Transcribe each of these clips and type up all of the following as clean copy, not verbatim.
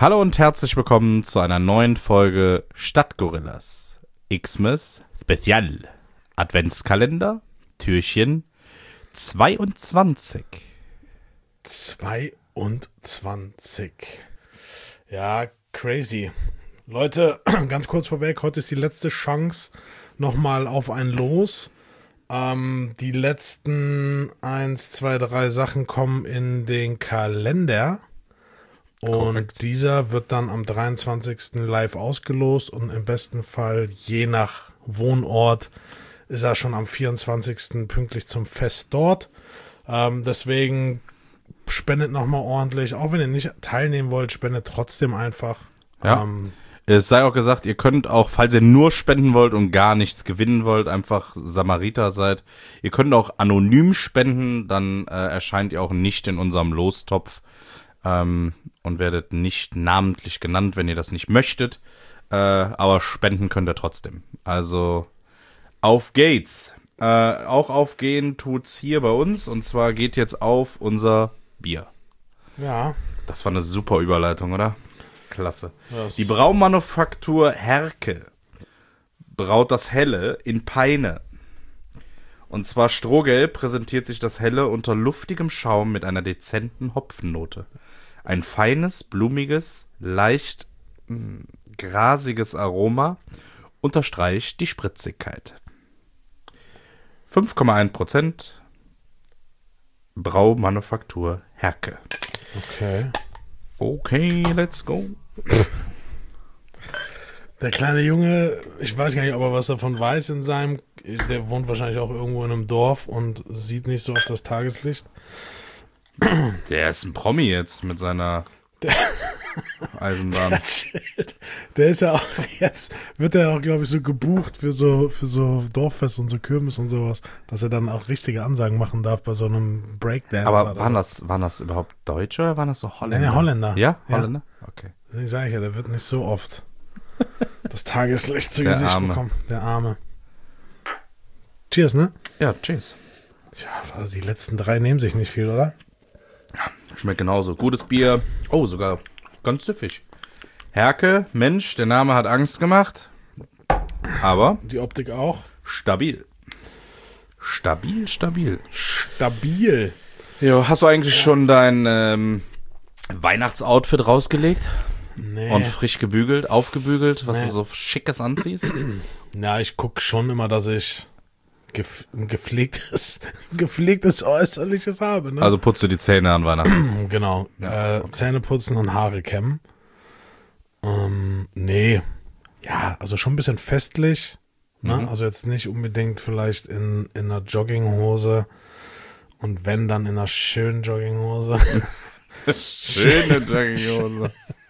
Hallo und herzlich willkommen zu einer neuen Folge Stadtgorillas Xmas Spezial Adventskalender Türchen 22. 22. Ja, crazy. Leute, ganz kurz vorweg, heute ist die letzte Chance nochmal auf ein Los. Die letzten 1, 2, 3 Sachen kommen in den Kalender. Und Korrekt. Dieser wird dann am 23. live ausgelost und im besten Fall, je nach Wohnort, ist er schon am 24. pünktlich zum Fest dort. Deswegen spendet nochmal ordentlich. Auch wenn ihr nicht teilnehmen wollt, spendet trotzdem einfach. Ja. Es sei auch gesagt, ihr könnt auch, falls ihr nur spenden wollt und gar nichts gewinnen wollt, einfach Samariter seid. Ihr könnt auch anonym spenden, dann erscheint ihr auch nicht in unserem Lostopf und werdet nicht namentlich genannt, wenn ihr das nicht möchtet. Aber spenden könnt ihr trotzdem. Also auf geht's. Auch aufgehen tut's hier bei uns, und zwar geht jetzt auf unser Bier. Ja. Das war eine super Überleitung, oder? Klasse. Das- Die Braumanufaktur Herke braut das Helle in Peine. Und zwar strohgelb präsentiert sich das Helle unter luftigem Schaum mit einer dezenten Hopfennote. Ein feines, blumiges, leicht grasiges Aroma unterstreicht die Spritzigkeit. 5,1% Braumanufaktur Herke. Okay. Okay, let's go. Der kleine Junge, ich weiß gar nicht, ob er was davon weiß der wohnt wahrscheinlich auch irgendwo in einem Dorf und sieht nicht so oft das Tageslicht. Der ist ein Promi jetzt mit seiner Eisenbahn. Der ist ja auch jetzt, wird er auch, glaube ich, so gebucht für so Dorffest und so Kirmes und sowas, dass er dann auch richtige Ansagen machen darf bei so einem Breakdance. Aber waren das überhaupt Deutsche oder waren das so Holländer? Nee, Holländer. Ja, Ja. Holländer? Okay. Deswegen sage ich ja, der wird nicht so oft das Tageslicht zu Der Gesicht Arme. bekommen. Der Arme. Cheers, ne? Ja, cheers. Ja, also die letzten 3 nehmen sich nicht viel, oder? Schmeckt genauso. Gutes Bier. Oh, sogar ganz süffig. Herke, Mensch, der Name hat Angst gemacht. Aber Die Optik auch. stabil. Stabil. Stabil. Jo, hast du eigentlich schon dein Weihnachtsoutfit rausgelegt? Nee. Und frisch gebügelt, aufgebügelt, was Nee. du so Schickes anziehst? Ja, ich gucke schon immer, dass ich ein gepflegtes Äußerliches habe, ne? Also putzt du die Zähne an Weihnachten. Genau. Ja, Zähne putzen und Haare kämmen. Nee. Ja, also schon ein bisschen festlich. Ne? Mhm. Also jetzt nicht unbedingt vielleicht in einer Jogginghose. Und wenn, dann in einer schönen Jogginghose. Schöne Jogginghose.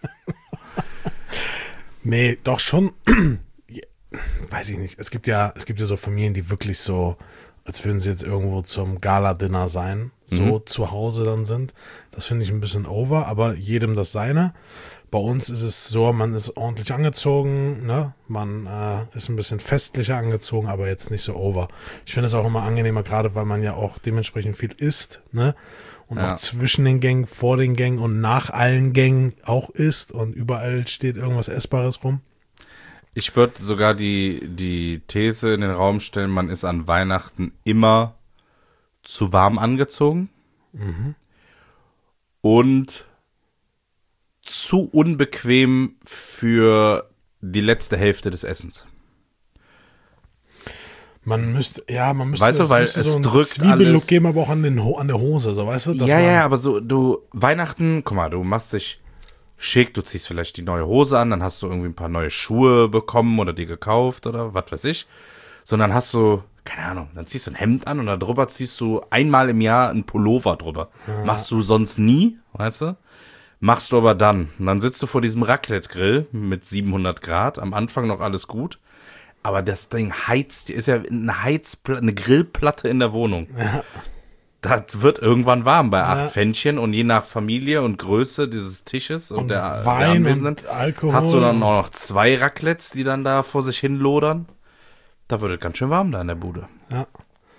Nee, doch schon. Weiß ich nicht. Es gibt ja so Familien, die wirklich so, als würden sie jetzt irgendwo zum Gala-Dinner sein, so zu Hause dann sind. Das finde ich ein bisschen over, aber jedem das seine. Bei uns ist es so, man ist ordentlich angezogen, ne? Man ist ein bisschen festlicher angezogen, aber jetzt nicht so over. Ich finde es auch immer angenehmer, gerade weil man ja auch dementsprechend viel isst, ne? Und Ja. auch zwischen den Gängen, vor den Gängen und nach allen Gängen auch isst und überall steht irgendwas Essbares rum. Ich würde sogar die These in den Raum stellen, man ist an Weihnachten immer zu warm angezogen und zu unbequem für die letzte Hälfte des Essens. Man müsste, Weißt du, weil müsste es so einen drückt Zwiebellook alles. geben, aber auch an der Hose, so weißt du? Dass Ja, man, ja, aber so, Weihnachten, guck mal, du machst dich schick, du ziehst vielleicht die neue Hose an, dann hast du irgendwie ein paar neue Schuhe bekommen oder dir gekauft oder was weiß ich. Sondern hast du, keine Ahnung, dann ziehst du ein Hemd an und da drüber ziehst du einmal im Jahr einen Pullover drüber. Machst du sonst nie, weißt du? Machst du aber dann. Und dann sitzt du vor diesem Raclette-Grill mit 700 Grad, am Anfang noch alles gut. Aber das Ding heizt, ist ja eine Grillplatte in der Wohnung. Ja. Das wird irgendwann warm bei 8 Pfännchen und je nach Familie und Größe dieses Tisches und der Wein Anwesenden und Alkohol. hast du dann auch noch 2 Raclettes, die dann da vor sich hin lodern. Da wird es ganz schön warm da in der Bude. Ja.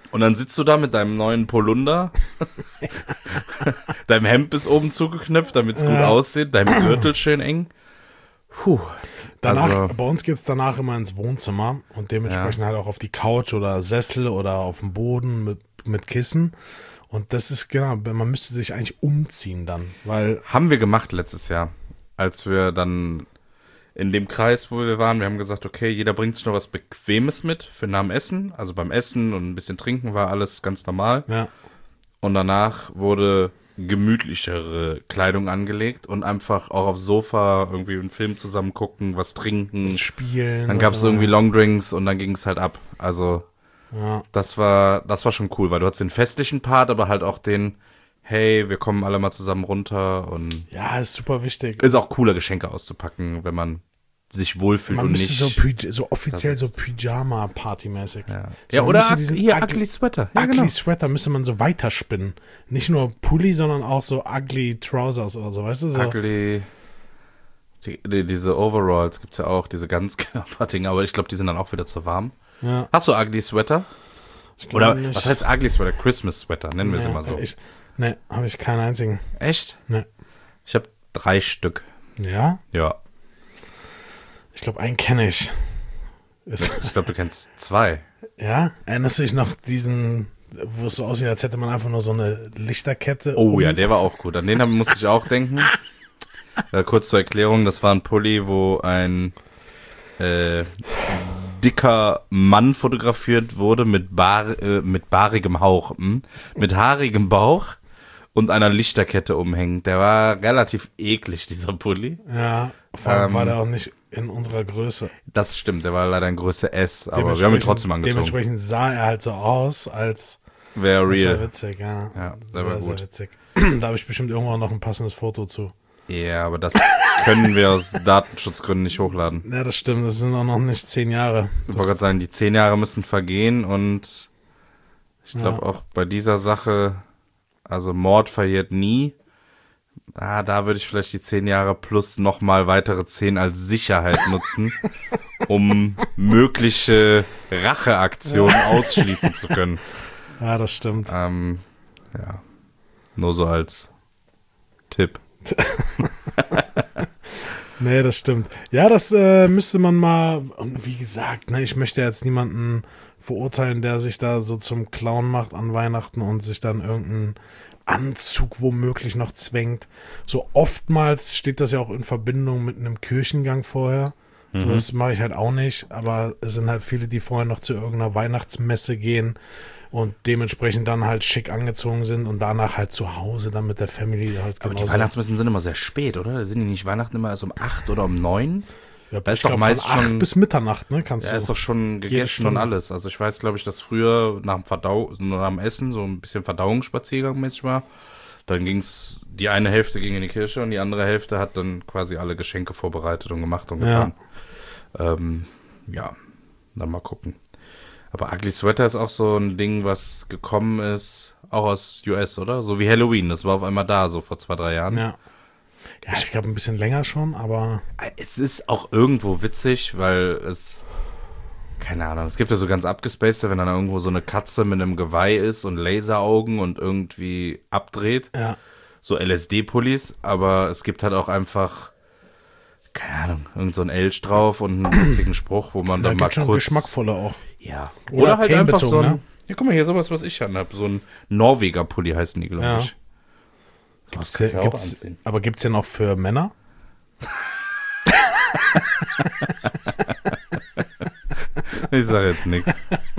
Und dann sitzt du da mit deinem neuen Polunder, deinem Hemd bis oben zugeknöpft, damit es gut aussieht, deinem Gürtel schön eng. Puh. Danach, bei uns geht es danach immer ins Wohnzimmer und dementsprechend halt auch auf die Couch oder Sessel oder auf dem Boden mit Kissen. Und das ist genau, man müsste sich eigentlich umziehen dann, weil... Haben wir gemacht letztes Jahr, als wir dann in dem Kreis, wo wir waren, wir haben gesagt, okay, jeder bringt sich noch was Bequemes mit für nach dem Essen. Also beim Essen und ein bisschen Trinken war alles ganz normal. Ja. Und danach wurde gemütlichere Kleidung angelegt und einfach auch aufs Sofa irgendwie einen Film zusammen gucken, was trinken. Spielen. Dann gab es irgendwie Longdrinks und dann ging es halt ab. Also Ja. das war schon cool, weil du hattest den festlichen Part, aber halt auch den, hey, wir kommen alle mal zusammen runter und Ja, ist super wichtig. ist auch cooler, Geschenke auszupacken, wenn man sich wohlfühlt Man und müsste nicht. so offiziell das so ist- Pyjama-Party-mäßig. Ja, So, ja man oder müsste diesen hier Ugly Sweater. Ja, Ugly genau. Sweater müsste man so weiterspinnen. Nicht nur Pulli, sondern auch so Ugly Trousers oder so, weißt du? So. Ugly. Diese Overalls gibt's ja auch, diese ganz Dinger, aber ich glaube, die sind dann auch wieder zu warm. Ja, Hast du Ugly Sweater? ich glaub Oder nicht. was heißt Ugly Sweater? Christmas Sweater, nennen wir sie mal so. Nee, habe ich keinen einzigen. Echt? Nee. Ich habe 3 Stück. Ja? Ja. Ich glaube, einen kenne ich. Ist, Ich glaube, du kennst 2. ja? Erinnerst du dich noch diesen, wo es so aussieht, als hätte man einfach nur so eine Lichterkette? Oh ja, der war auch gut. An den musste ich auch denken. Kurz zur Erklärung, das war ein Pulli, wo ein dicker Mann fotografiert wurde mit bahrigem Hauch, mit haarigem Bauch und einer Lichterkette umhängt. Der war relativ eklig, dieser Pulli. Ja, vor allem war der auch nicht in unserer Größe. Das stimmt, der war leider in Größe S, aber wir haben ihn trotzdem angezogen. Dementsprechend sah er halt so aus, als... Wäre Das war real. witzig, ja. Ja, der war sehr gut. witzig. Da habe ich bestimmt irgendwann noch ein passendes Foto zu. Ja, aber das können wir aus Datenschutzgründen nicht hochladen. Ja, das stimmt. Das sind auch noch nicht 10 Jahre. Ich wollte gerade sagen, die 10 Jahre müssen vergehen und ich glaube auch bei dieser Sache, also Mord verjährt nie. Da würde ich vielleicht die 10 Jahre plus nochmal weitere 10 als Sicherheit nutzen, um mögliche Racheaktionen ausschließen zu können. Ja, das stimmt. Ja, nur so als Tipp. Nee, das stimmt. Ja, das müsste man mal, und wie gesagt, ne, ich möchte jetzt niemanden verurteilen, der sich da so zum Clown macht an Weihnachten und sich dann irgendeinen Anzug womöglich noch zwängt. So oftmals steht das ja auch in Verbindung mit einem Kirchengang vorher. So, das mache ich halt auch nicht, aber es sind halt viele, die vorher noch zu irgendeiner Weihnachtsmesse gehen und dementsprechend dann halt schick angezogen sind und danach halt zu Hause dann mit der Family halt Aber die genauso. Weihnachtsmessen sind immer sehr spät, oder? Sind die nicht Weihnachten immer erst um 8 oder um 9? Ja, Da ist ich doch glaub, meist von 8 schon- bis Mitternacht, ne, kannst Ja, du. ist doch schon gegessen Stunde. und alles. Also ich weiß, glaube ich, dass früher nach dem Essen so ein bisschen Verdauungsspaziergang mäßig war. Dann ging's, die eine Hälfte ging in die Kirche und die andere Hälfte hat dann quasi alle Geschenke vorbereitet und gemacht und getan. Ja, dann mal gucken. Aber Ugly Sweater ist auch so ein Ding, was gekommen ist, auch aus US, oder? So wie Halloween, das war auf einmal da, so vor 2-3 Jahren. Ja. Ja, ich glaube ein bisschen länger schon, aber Es ist auch irgendwo witzig, weil keine Ahnung, es gibt ja so ganz abgespacede, wenn dann irgendwo so eine Katze mit einem Geweih ist und Laseraugen und irgendwie abdreht. ja. So LSD-Pullis, aber es gibt halt auch einfach, keine Ahnung, irgend so ein Elch drauf und einen witzigen Spruch, wo man Da dann mal gibt schon kurz... geschmackvolle auch. Ja. Oder halt einfach so themenbezogen, ein... ne? Ja, guck mal hier, sowas, was ich anhab. So ein Norweger-Pulli heißen die, glaube Ja. ich. Das kannst du ja auch anziehen. Aber gibt's den auch für Männer? Ich sage jetzt nichts.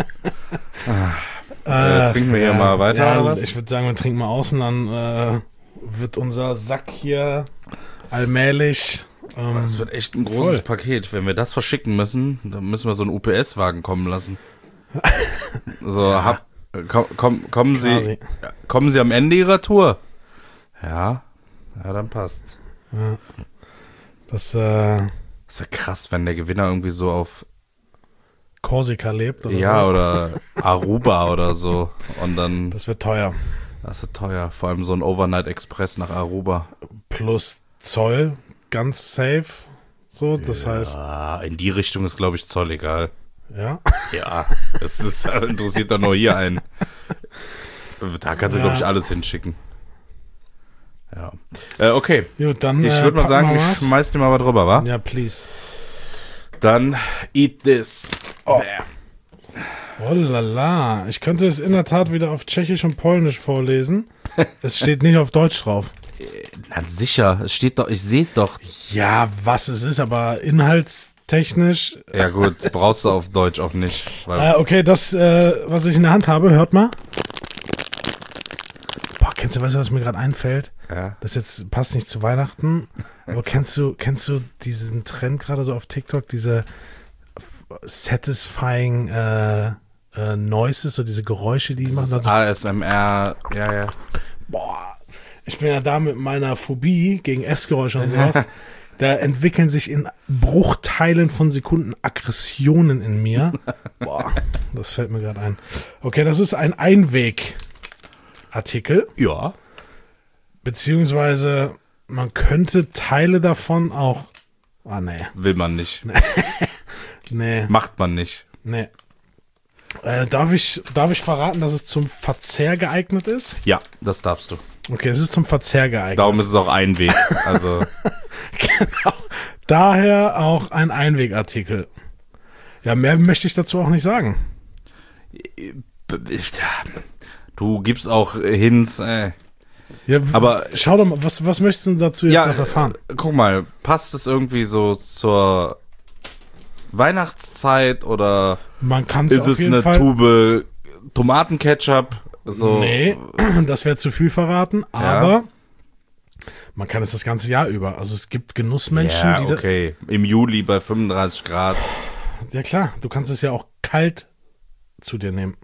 Trinken wir hier mal weiter, Ja, oder was? ich würde sagen, wir trinken mal außen, dann wird unser Sack hier allmählich. Das wird echt ein großes voll. Paket. Wenn wir das verschicken müssen, dann müssen wir so einen UPS-Wagen kommen lassen. So, kommen Quasi. Sie am Ende Ihrer Tour? Ja, dann passt's. Das Das wäre krass, wenn der Gewinner irgendwie so auf Korsika lebt oder ja so. oder Aruba oder so und dann Das wird teuer. das ist teuer. Vor allem so ein Overnight Express nach Aruba. Plus Zoll, ganz safe. So, das heißt, In die Richtung ist glaube ich Zoll egal. Ja? Ja, das ist, interessiert doch nur hier einen. Da kannst du, glaube ich, alles hinschicken. Ja. Okay. Gut, dann Ich würde mal packen sagen, wir ich was. schmeiß dir mal was drüber, wa? Ja, please. Dann eat this. Oh. Oh la la. Ich könnte es in der Tat wieder auf Tschechisch und Polnisch vorlesen. Es steht nicht auf Deutsch drauf. Na sicher, es steht doch, ich sehe es doch. Ja, was es ist, aber inhaltstechnisch. Ja gut, brauchst du auf Deutsch auch nicht. Weil Okay, das, was ich in der Hand habe, hört mal. Boah, weißt du, was mir gerade einfällt? ja. Das jetzt passt nicht zu Weihnachten, aber kennst du diesen Trend gerade so auf TikTok, diese satisfying Noises, so diese Geräusche, die machen? Also, ASMR, ja. boah, ich bin ja da mit meiner Phobie gegen Essgeräusche und sowas. Da entwickeln sich in Bruchteilen von Sekunden Aggressionen in mir. Boah, das fällt mir gerade ein. Okay, das ist ein Einwegartikel. Ja. Beziehungsweise man könnte Teile davon auch. Ah, nee. Will man nicht. Nee. Macht man nicht. Nee. Darf ich verraten, dass es zum Verzehr geeignet ist? Ja, das darfst du. Okay, es ist zum Verzehr geeignet. Darum ist es auch ein Weg. Also, Genau. Daher auch ein Einwegartikel. Ja, mehr möchte ich dazu auch nicht sagen. du gibst auch Hints. Ja, Aber schau doch mal, was möchtest du dazu jetzt noch erfahren? Guck mal, passt es irgendwie so zur Weihnachtszeit oder Man kann ist auf es jeden eine Fall. Tube Tomatenketchup? So, Nee, das wäre zu viel verraten, aber man kann es das ganze Jahr über. Also es gibt Genussmenschen, ja, die okay. Im Juli bei 35 Grad. Ja klar, du kannst es ja auch kalt zu dir nehmen.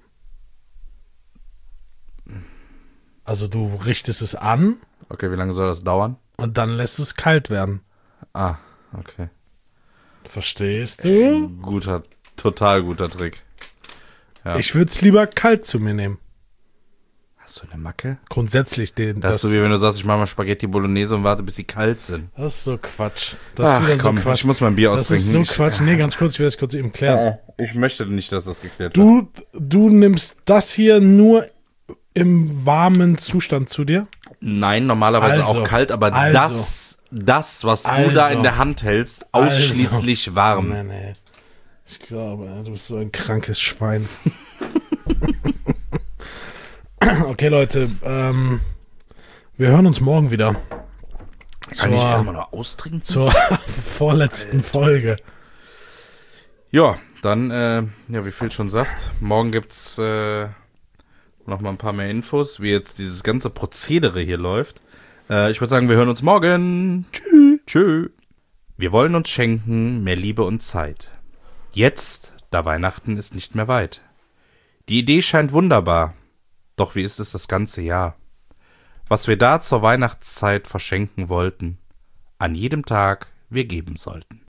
Also du richtest es an Okay, wie lange soll das dauern? und dann lässt du es kalt werden. Ah, okay. Verstehst du? Total guter Trick. Ja. Ich würde es lieber kalt zu mir nehmen. Hast du eine Macke? Grundsätzlich Das ist so wie wenn du sagst, ich mache mal Spaghetti Bolognese und warte, bis sie kalt sind. das ist so Quatsch. Das ist wieder komm, so Quatsch. ich muss mein Bier Das austrinken. ist so Quatsch. Nee, ganz kurz, ich will das kurz eben klären. Ich möchte nicht, dass das geklärt wird. Du nimmst das hier nur im warmen Zustand zu dir? Nein, normalerweise Also, auch kalt, aber also. das, was du da in der Hand hältst, ausschließlich warm. Nee. Ich glaube, du bist so ein krankes Schwein. Okay, Leute, wir hören uns morgen wieder. Kann ich erstmal noch austrinken? Zur vorletzten Folge. Ja, dann, wie Phil schon sagt, morgen gibt's noch mal ein paar mehr Infos, wie jetzt dieses ganze Prozedere hier läuft. Ich würde sagen, wir hören uns morgen. Tschüss. Wir wollen uns schenken mehr Liebe und Zeit. Jetzt, da Weihnachten ist nicht mehr weit. Die Idee scheint wunderbar. Doch wie ist es das ganze Jahr? Was wir da zur Weihnachtszeit verschenken wollten, an jedem Tag wir geben sollten.